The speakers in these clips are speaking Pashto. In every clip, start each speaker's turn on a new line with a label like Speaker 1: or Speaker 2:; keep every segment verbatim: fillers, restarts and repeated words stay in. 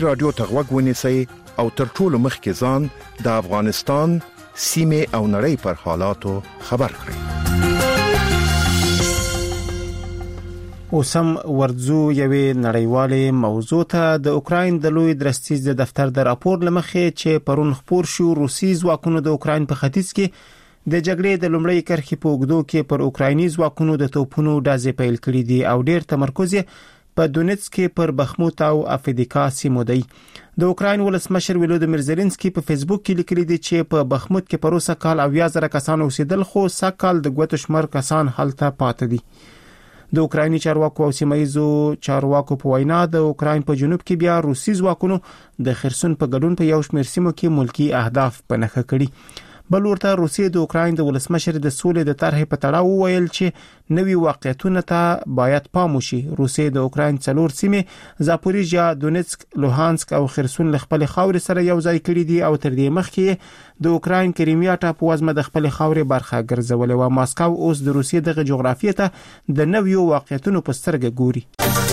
Speaker 1: رادیو ته غوږ ونیسئ او تر ټولو مخکې ځان د افغانستان سیمه او نړۍ پر حالاتو خبر کړئ.
Speaker 2: اوسم ورځو یوې نړیوالې موضوع ته د اوکراین د لوی درستیز د دفتر د راپور لمخې چې پرون خپور شو، روسي ځواکونو د اوکراین په ختیځ کې د جګړې د لومړۍ کرښې په اوږدو کې پر اوکرایني ځواکونو د توپونو ډزې پیل کړې دي او ډېر تمرکز په دونیتس کې پر بخموت او افدیکا سیمو دی. د اوکراین ولسمشر ولودیمیر زيلنسکي په فیسبوک کې لیکلي دي چې په بخموت کې پروسه کال او یا زره کسان اوسېدل، خو سکهال د ګوتو شمیر کسان هلته پاتې دي. د اوکرایني چارواکو او سیمایي چارواکو په وینا د اوکراین په جنوب کې بیا روسي ځواکونو د خرسون په ګډون په یو شمېر سیمو کې ملکی اهداف په نښه کړي. بل ورته روسیې د اوکراین د ولسمشر د سولې د طرحې په تړاو ویل چې نوي واقعیتونه ته باید پام وشي. روسیې د اوکراین څلور سیمې زاپوریژیا، دونیتسک، لوهانسک او خرسون له خپل خاورې سره یو ځای کړي دي او تر دې مخکې د اوکراین کریمیا ټاپووزمه د خپل خاورې برخه ګرځولې و. ماسکو اوس د روسیې دغه جغرافیه ته د نویو واقعیتونو په سترګه ګوري.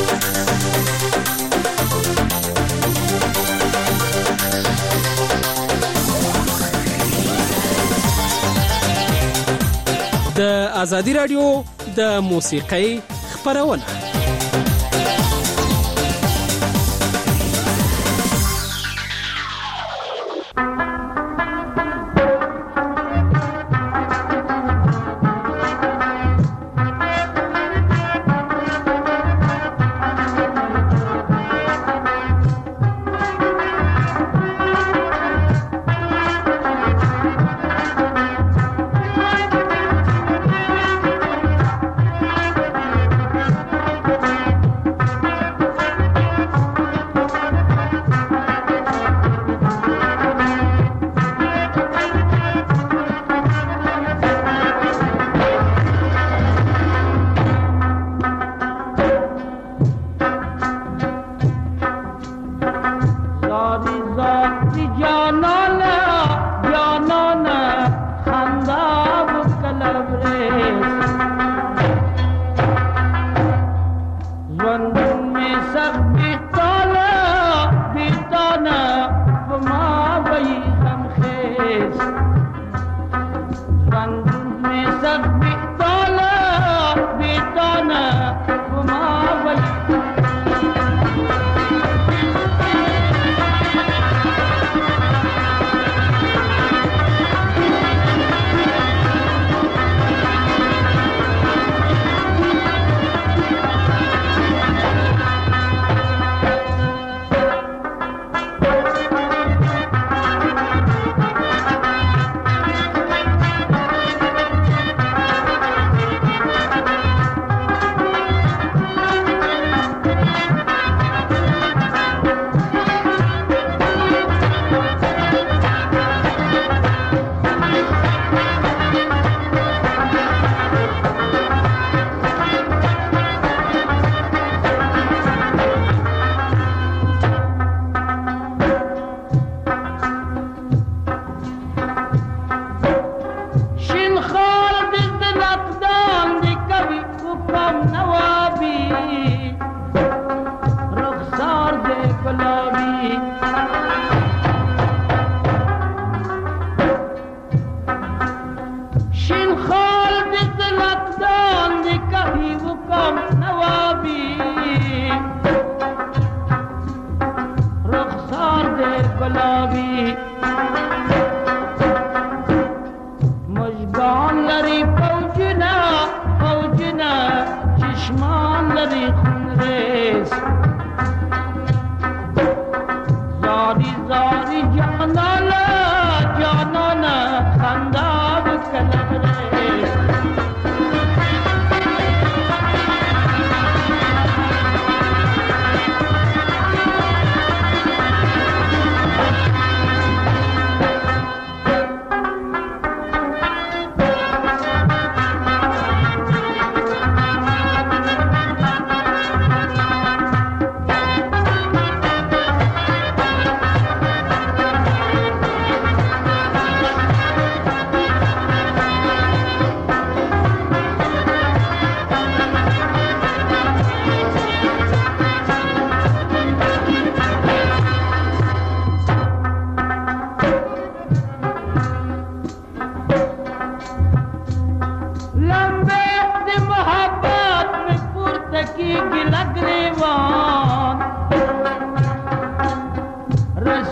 Speaker 3: د ازادي رادیو د موسیقۍ خبرونه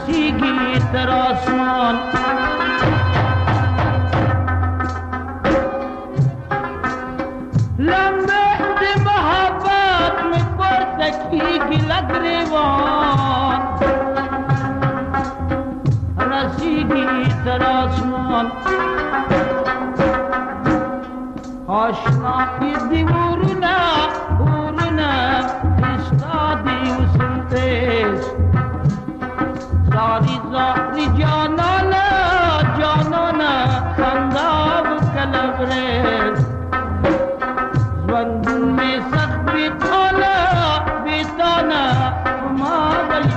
Speaker 4: رسیگی تر آسمان لمبه محبت میں پرتکی کی لگ ریوان رسیگی تر آسمان آشنایی دیورنا ورنا استادی وسنتیس زاری زاری جانانا جانانا خنداب کلبریس زوندون میں سخت بیتانا بیتانا ما بلی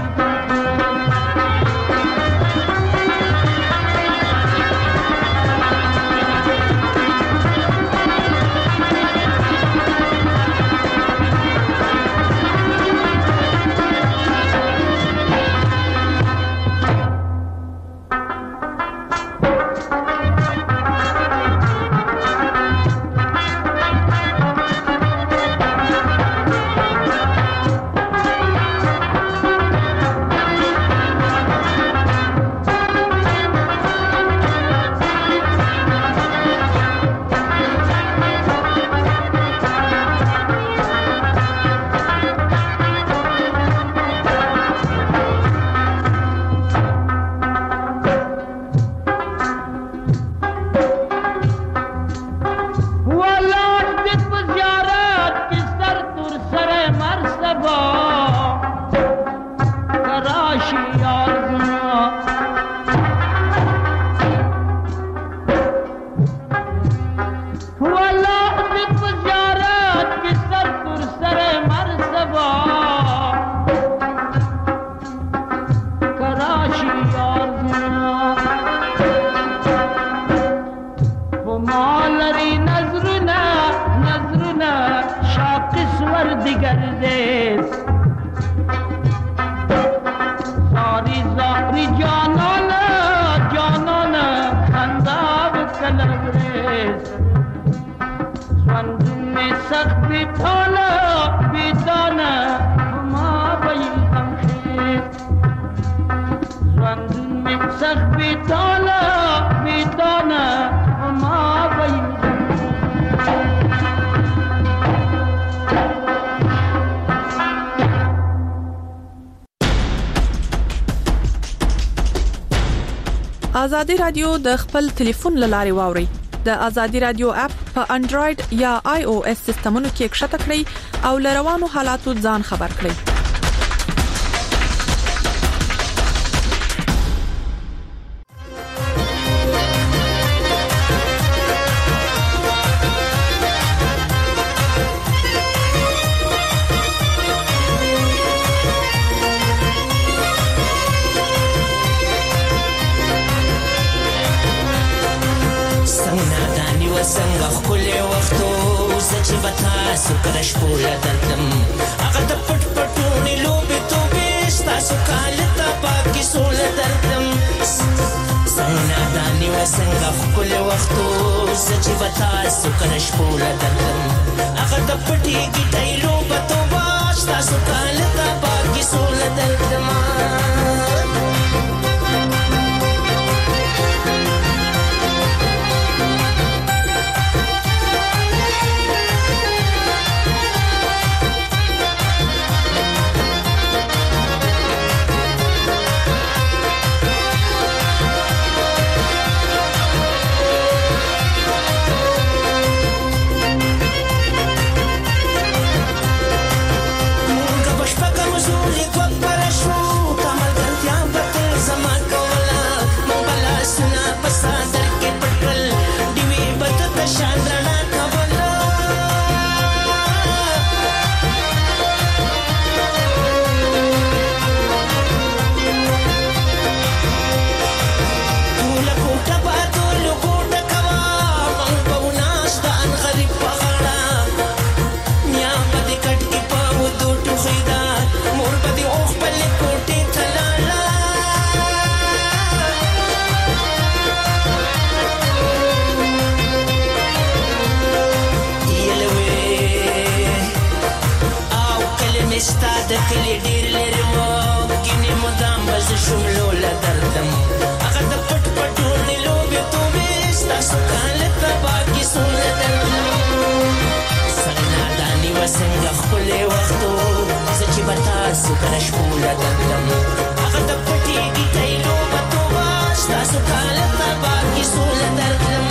Speaker 5: آزادی رادیو د خپل ټلیفون لاري واوري د آزادی رادیو اپ په انډراید یا آی او اس سیستمونو کې ښکته کړئ او لروانو حالاتو ځان خبر کړئ.
Speaker 6: سکرش پولا دردم اگر تا پٹ پٹونی لوبی تو بیشتا سکالتا پاکی سول دردم سنگنا دانی و سنگا کل وقتو سچی بتا سکرش پولا دردم اگر تا پٹی گی تای لوبا تو باشتا سکالتا پاکی سول دردم تاسو کرش پولا دردم هغه د پټي ګټایلو بتوبه تاسو کاله تبا کی سول دردم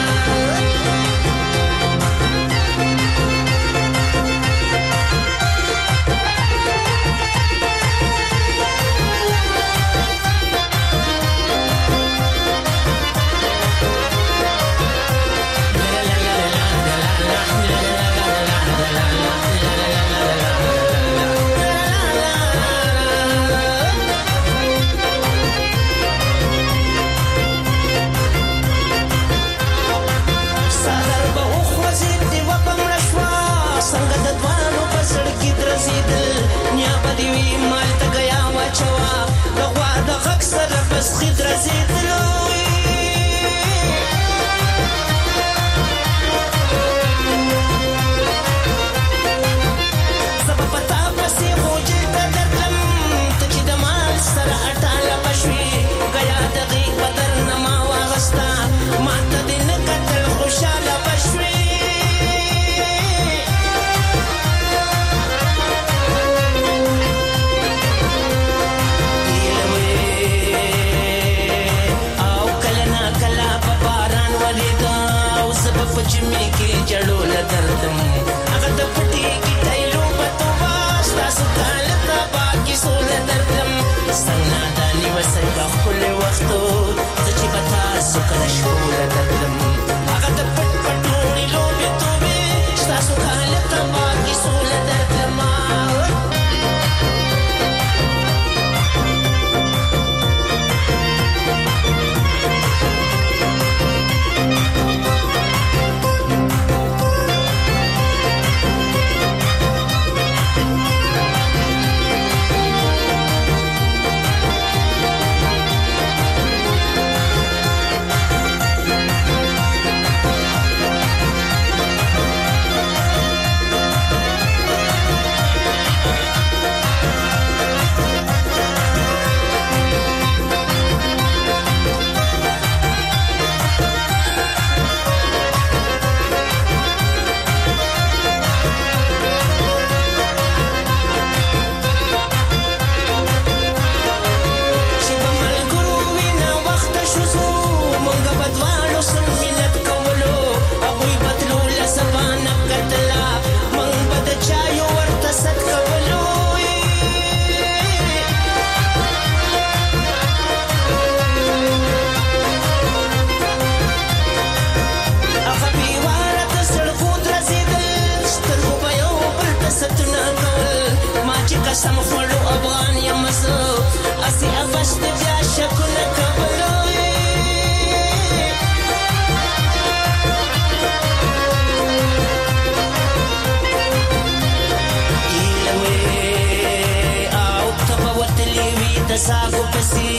Speaker 4: सागो पसी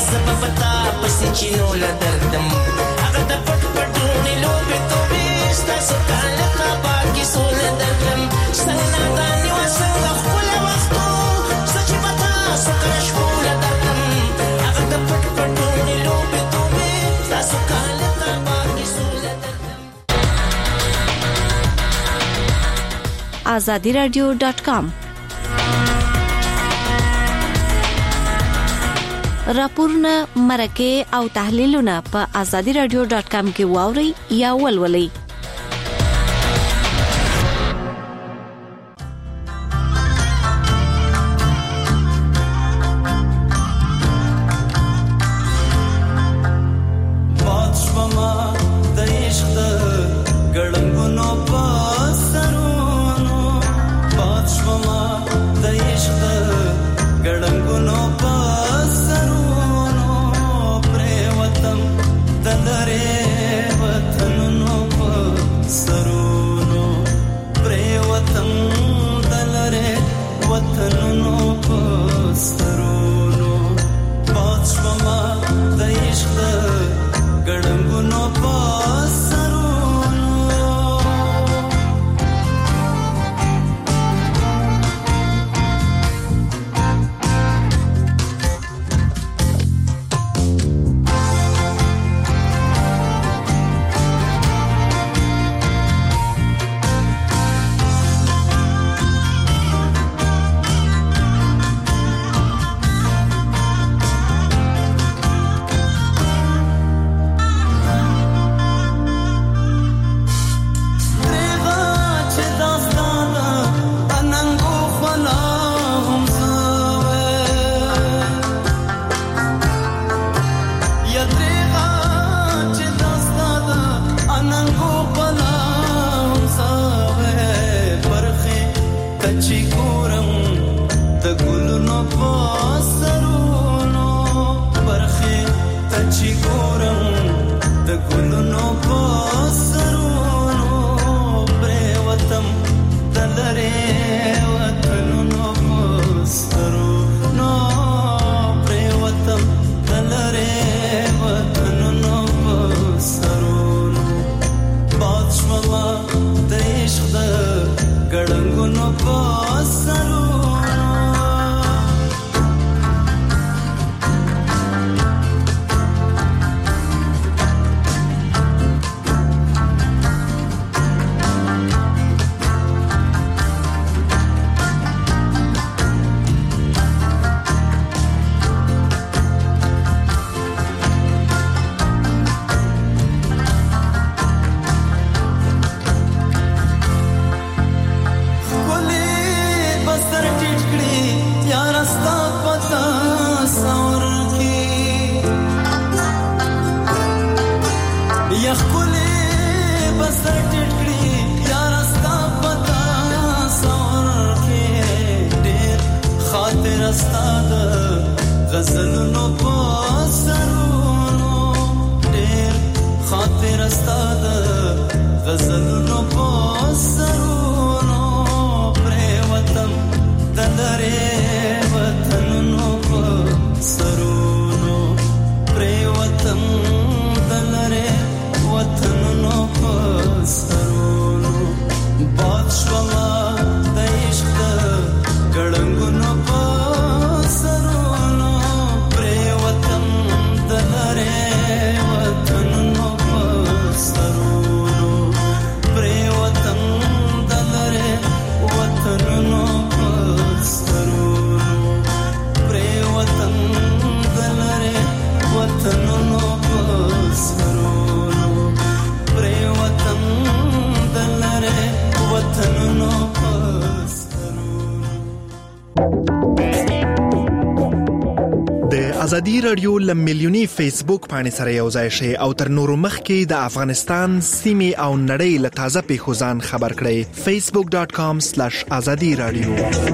Speaker 4: जबता पसी चिनो ला दर्दम अगर द पट पटूनी लोबे तो बेस्ता सुकाल का बाकी सोल दर्दम संगना दानी वसंग खुल वक्तो सच बता सुकरश फूल दर्दम अगर द पट पटूनी लोबे तो बेस्ता सुकाल का बाकी सोल दर्दम
Speaker 7: azadi radio dot com راپورونه مرکه او تحلیلونه په azadi radio dot com کې واوري یا ولولئ.
Speaker 8: Watan
Speaker 6: سرونو پری وطن دلره وطن نو سرونو باد شوما د عشق ګړنګونو په سرونو پری وطن دلره وطن نو سرونو پری وطن دلره وطن نو سرونو پری وطن دلره وطن نو سرونو پری وطن دلره وطن نو
Speaker 8: د ازادي رادیو لملیونی فیسبوک باندې سره یو ځای شي او تر نورو مخکې د افغانستان سیمې او نړۍ له تازه پیښو ځان خبر کړئ facebook dot com slash azadi radio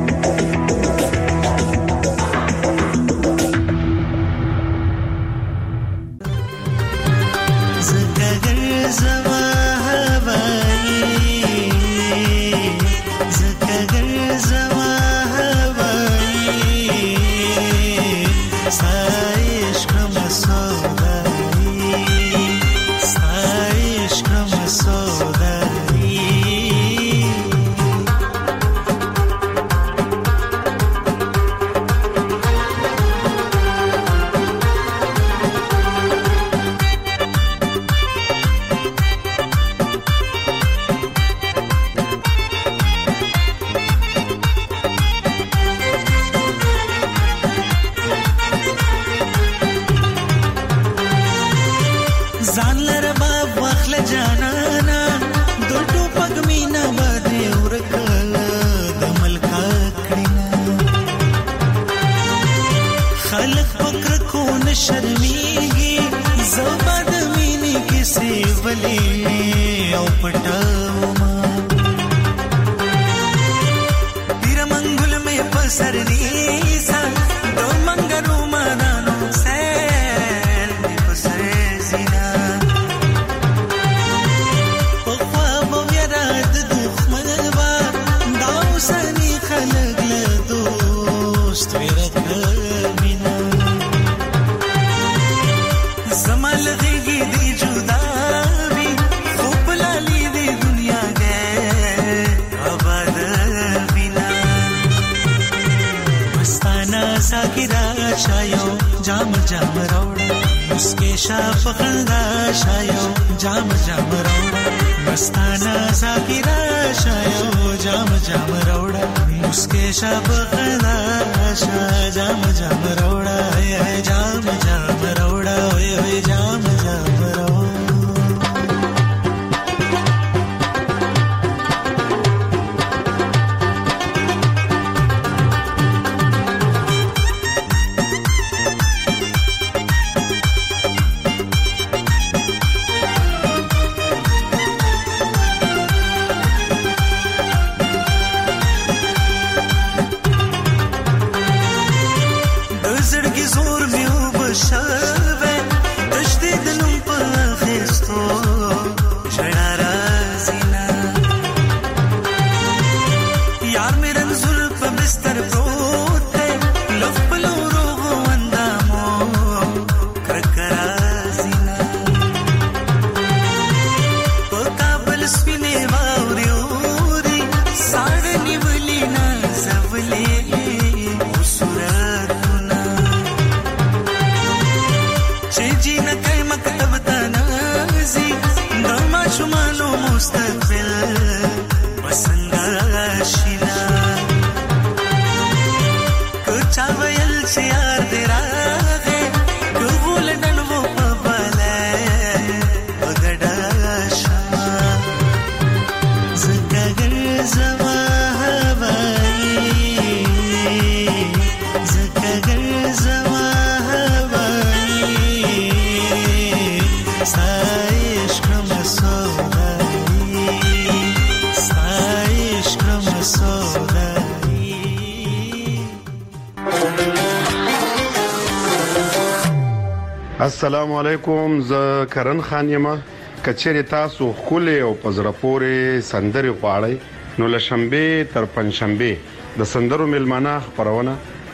Speaker 9: السلام علیکم، زه کرن خان یم. کچېرې تاسو خولې او پزره پورې سندرې غواړئ نو له شنبې تر پنځشنبې د سندرو ملمانه خبرونه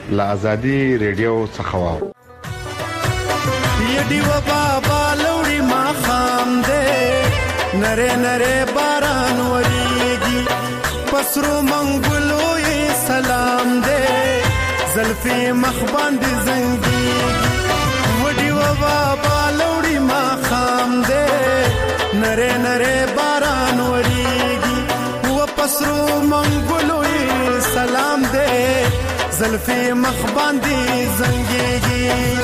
Speaker 9: لا ازادي ریډیو څخه واو
Speaker 10: یډي و بابا لوري ما خام دې نره نره باران وريږي پسرو منګلو یې سلام دې زلفي مخ باندې زنګي وډي و بابا لوري ما خام دې نره نره باران وريږي و پسرو منګلو یې سلام دې زلفي مخ باندې زنګي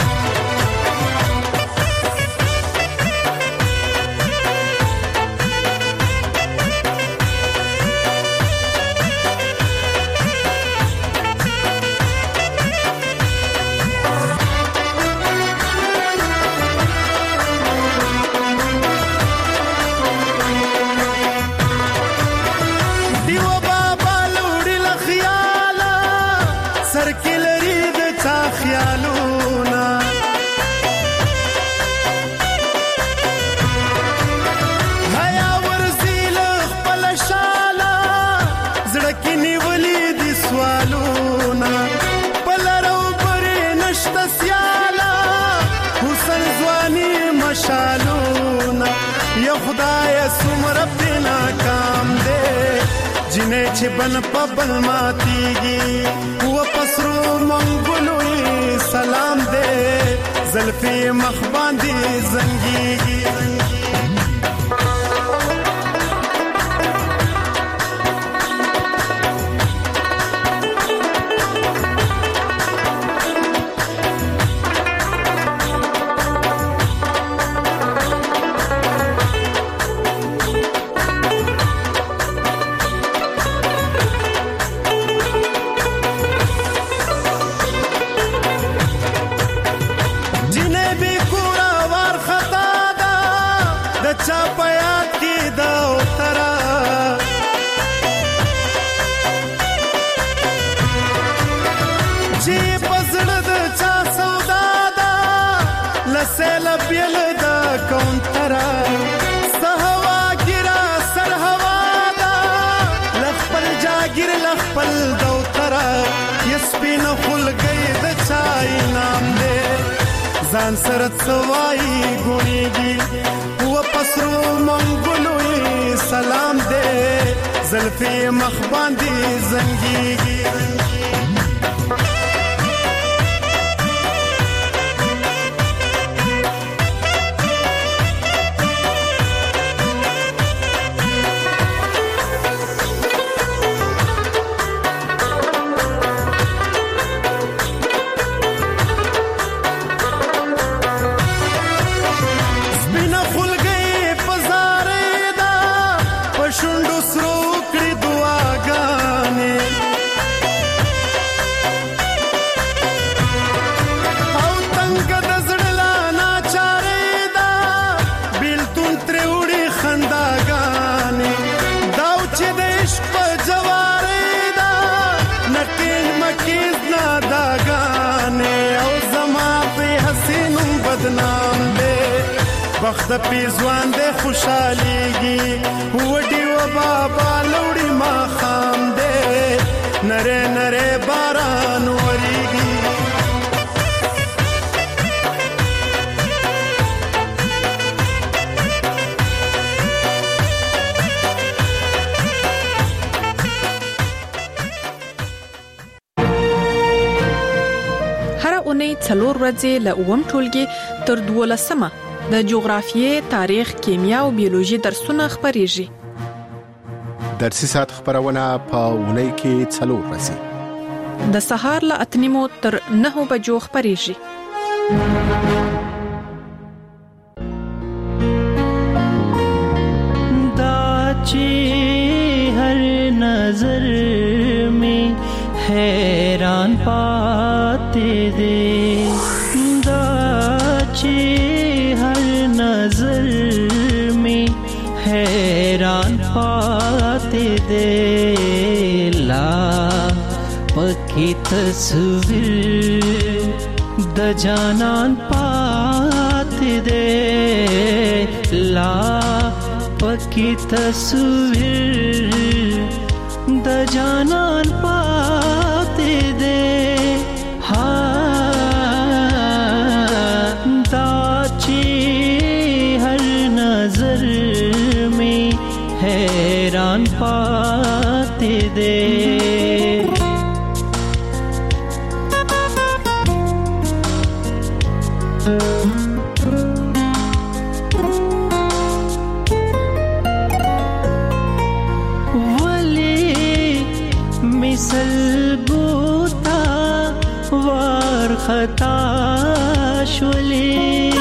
Speaker 10: شالونا یا خدای سمر بنا کام دے جنہیں چھبن پبل ماتیگی و پسرو منگلوی سلام دے زلفی مخباندی زنگیگی ځان سره څوای ګونیږي و پسرو منګلوي سلام دې زلفي مخ باندې زنګيږي وخت پیزوان دے خوشحالیږي وډي و بابا لوري ما خام دے نره نره باران وریږي
Speaker 5: هر اونۍ څلور ورځې له اووم ټولګي تر دولسمه د جغرافیې، تاریخ، کیمیا او بیولوژي درسونه خبريږي.
Speaker 1: درسي ساعت خبرونه په اونۍ کې څلور ورځې
Speaker 5: د سهار له اتنیمو تر نهو بجو خبريږي.
Speaker 6: دا چې هر نظر में हैरान पाते दे دا چې नजर में हैरान पाते दे ला पक्की तस्वीर द जानान पाते दे ला पक्की तस्वीर द जानान पाते दे پاتې دی. سلګوتا وار خطا شولې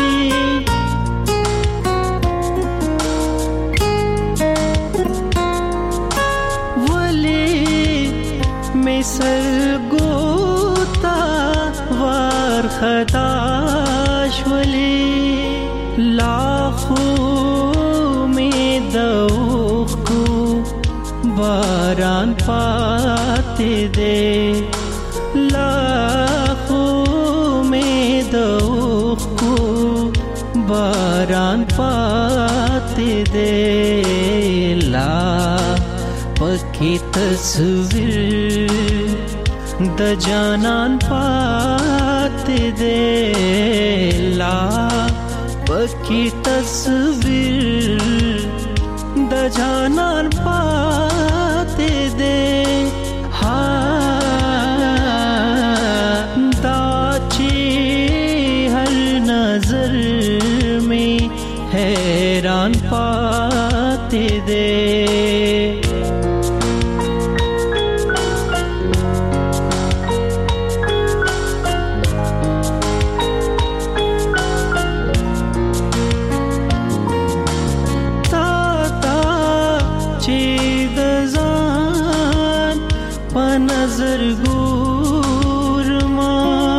Speaker 6: ولې مې سلګوتا وار خطا شولې لاخو مې دوخو باران پاتې دی. لاخو مې دوخو باران پاتې دی. لا پکې تصویر د جانان پاتې دی. لا پکې تصویر د جانان پاتې دی. ها دا چې هر نظر میں حیران پاتې دی. نظر ګور ما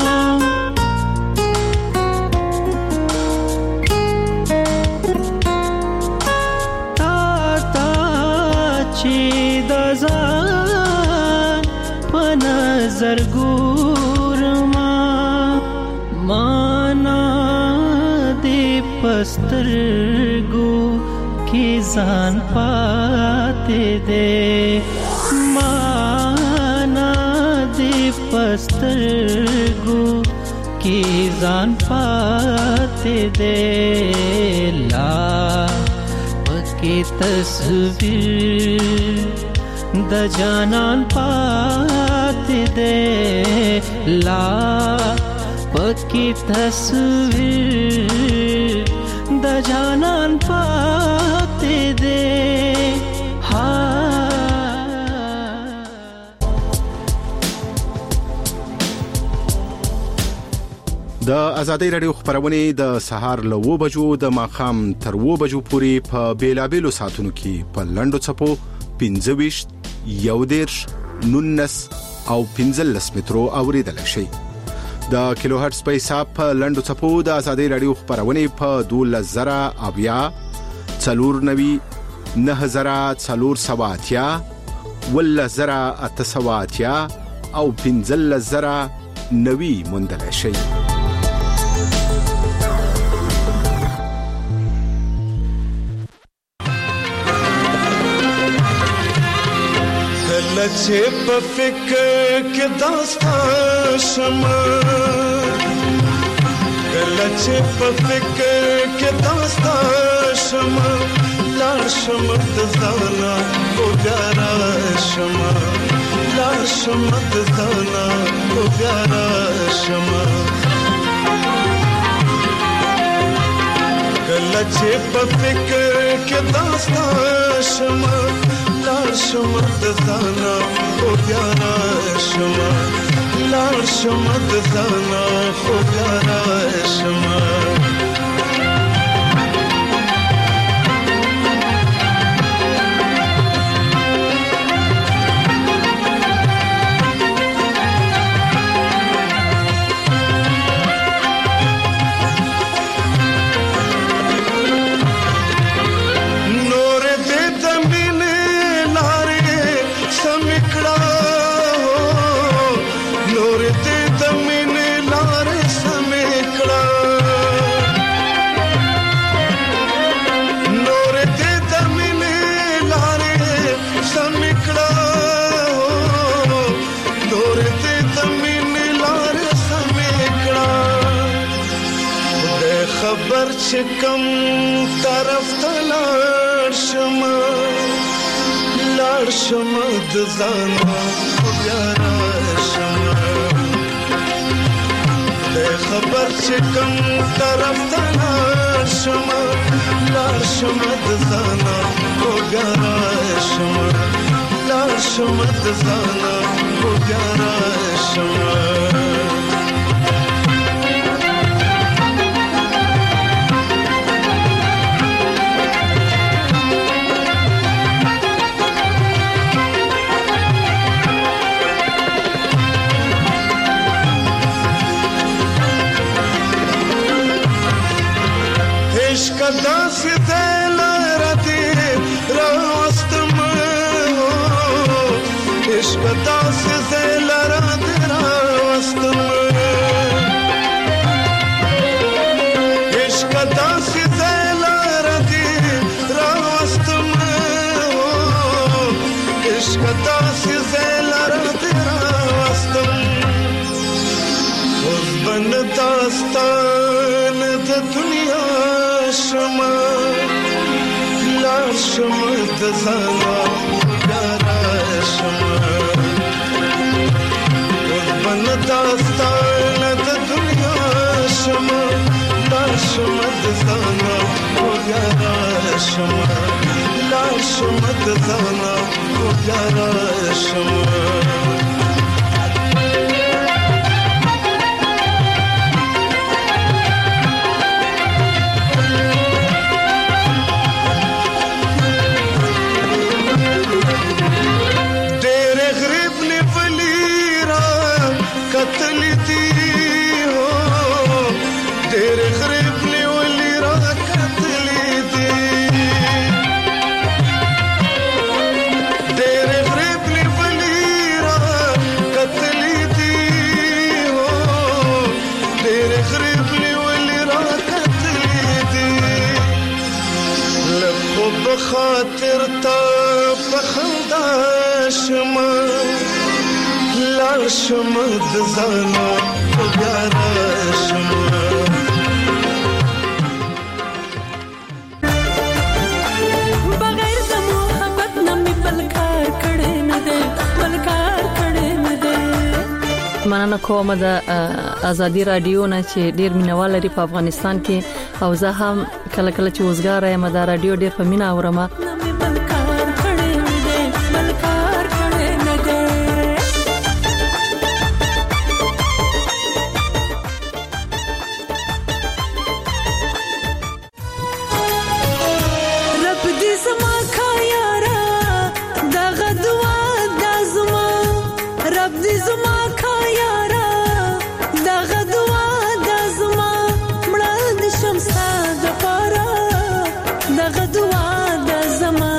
Speaker 6: تا تا چې د ځان په نظر ګور ما معنا دې پسترګو کې ځان پاتې دی. پسترګو کې ځان پاتې دی. لا پکې تصویر د جانان پاتې دی. لا پکې تصویر د جانان پاتې دی. ها
Speaker 1: د ازادي رادیو خبرونه د سهار له و بجو د ماخام تر و بجو پورې په بیلابېلو ساتونو کې په لندو چپو پنځه ویشت یو دیرش نونس او پنځلس مترو اوریدل شي. د کیلو هرتز په حساب په لندو چپو د ازادي رادیو خبرونه په دولس زره اویا څلور نوي نه زره څلور سواتیا ول زره اتسواتیا او پنځلس زره نوي مندل شي.
Speaker 10: چې په فکر کې داستا شمه کله چې په فکر کې داستا شمه لار شمه د ځانا او بیا شمه لار شمه د ځانا او بیا شمه کله چې په فکر کې داستا شمه لار شمه د ځانا خو بیا شمه لار شمه د ځانا خو بیا شمه خبر چې کم طرف ته لاړ شم لاړ شم د ځانه بیا راشم د خبر چې کوم طرف ته لاړ شم لاړ شم د ځانه بیا راشم لاړ شم د ځانه بیا راشم کدا سته لارته راستم عشق کدا سته لارته راستم عشق کدا سته لارته راستم عشق کدا سته لارته راستم اوس بن داستان د دنیا شما لاړ شم د ځانه بیا راشم بن داستان د دنیا شما لاړ شم د ځانه بیا راشم لاړ شم د ځانه بیا راشم خاطر تا پخندا شما لاړ شم د ځانه بیا راشم
Speaker 6: بغیر د محبت نه مې بل کار کړی نه دی بل کار کړی نه دی مننه کوم د ازادي رادیو نه چې ډیر مینوال لري په افغانستان کې او زه هم کله کله چې وزګار یم د رادیو ډیر په مینا اورم
Speaker 11: دغه دعا د زما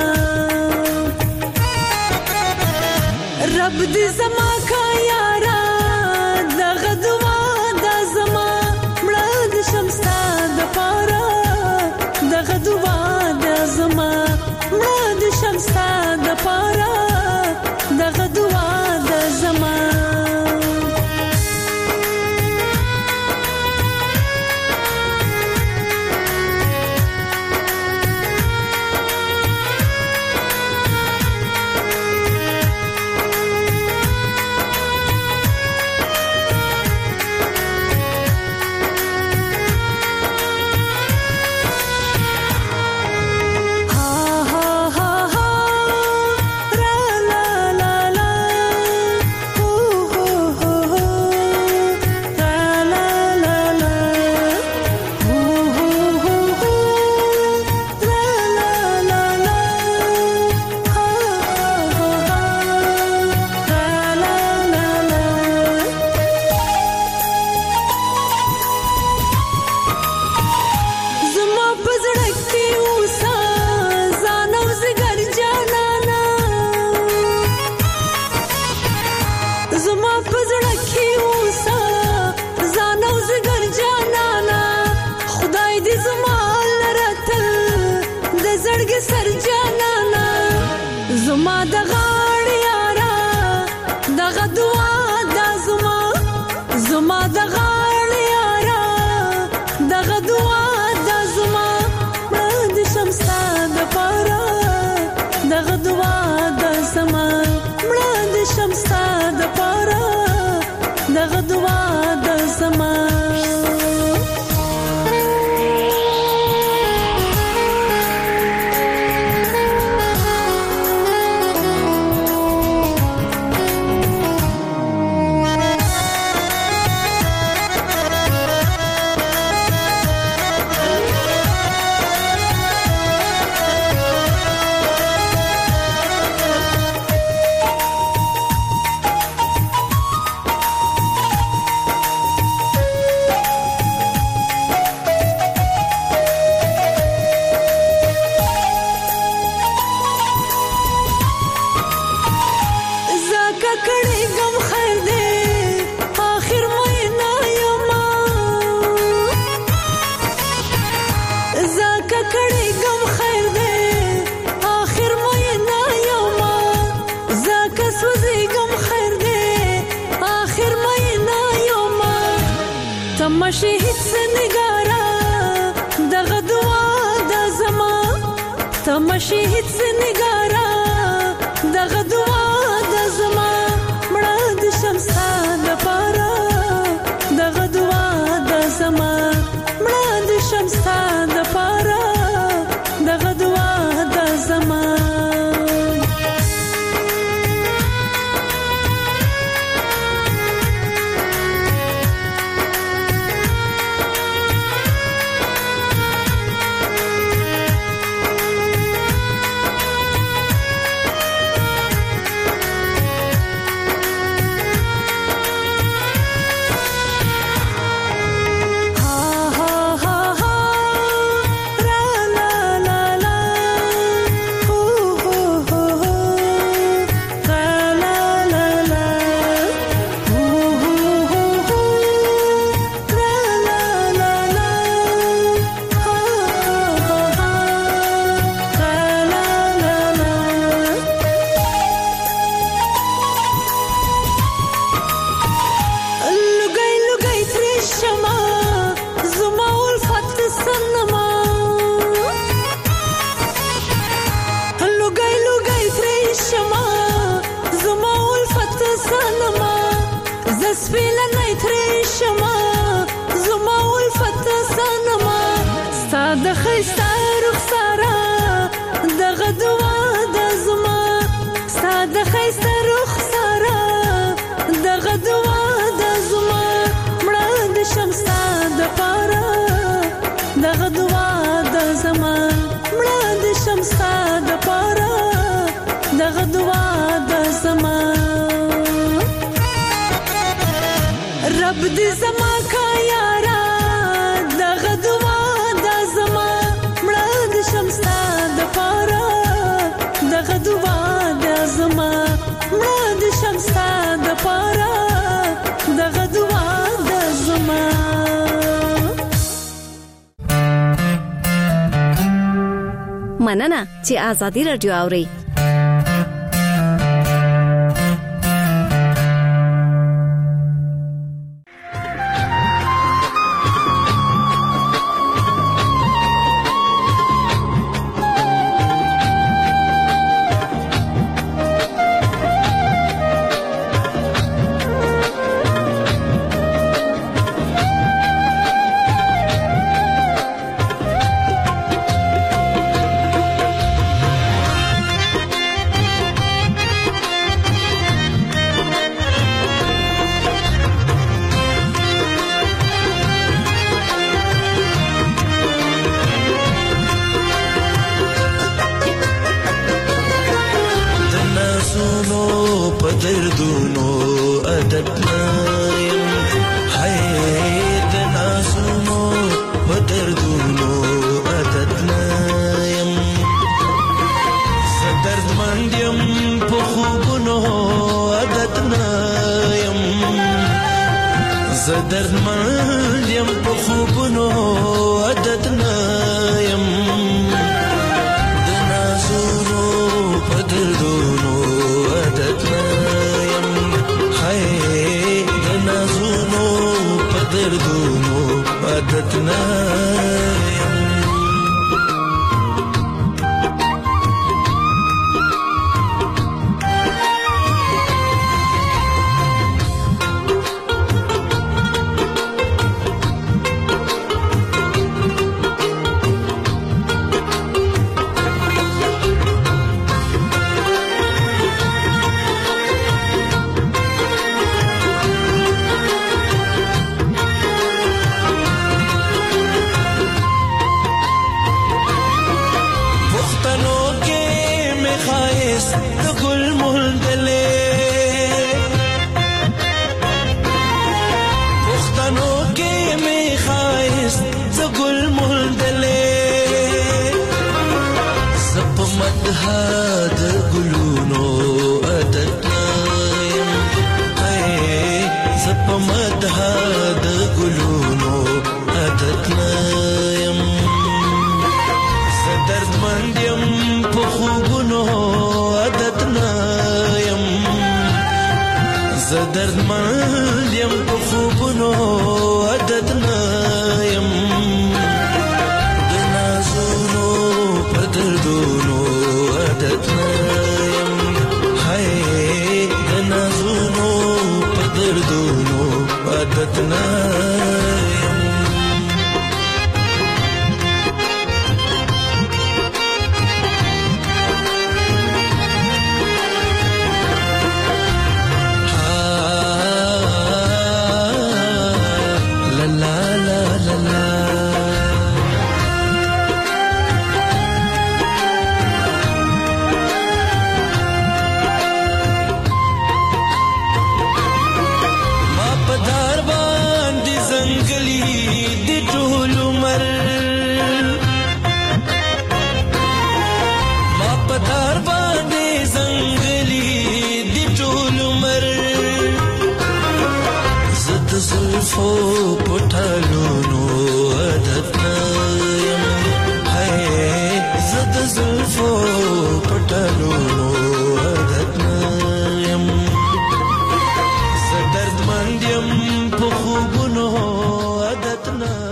Speaker 11: تمشي هیڅ نگارا دغه دعا د زما تمشي هیڅ نگارا دغه دعا د زما مړه د شمسا د پارا دغه دعا د زما مړه د شمسا د پارا دغه دعا د زما رب دې زما کا یارا دغه دعا د زما مړه د شمستا د پارا دغه دعا د زما مړه د شمستا د پارا دغه دعا د زما
Speaker 7: مننه چې آزادي رادیو اوري.
Speaker 6: زه دردمند یم په خوبونو عادت نه نه زلفو پټالونو